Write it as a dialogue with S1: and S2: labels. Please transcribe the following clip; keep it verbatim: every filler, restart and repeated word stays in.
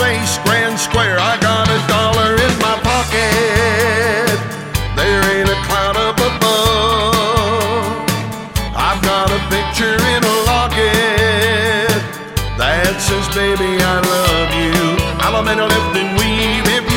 S1: face, grand square. I got a dollar in my pocket. There ain't a cloud up above. I've got a picture in a locket that says, baby, I love you. Alabama left and weave.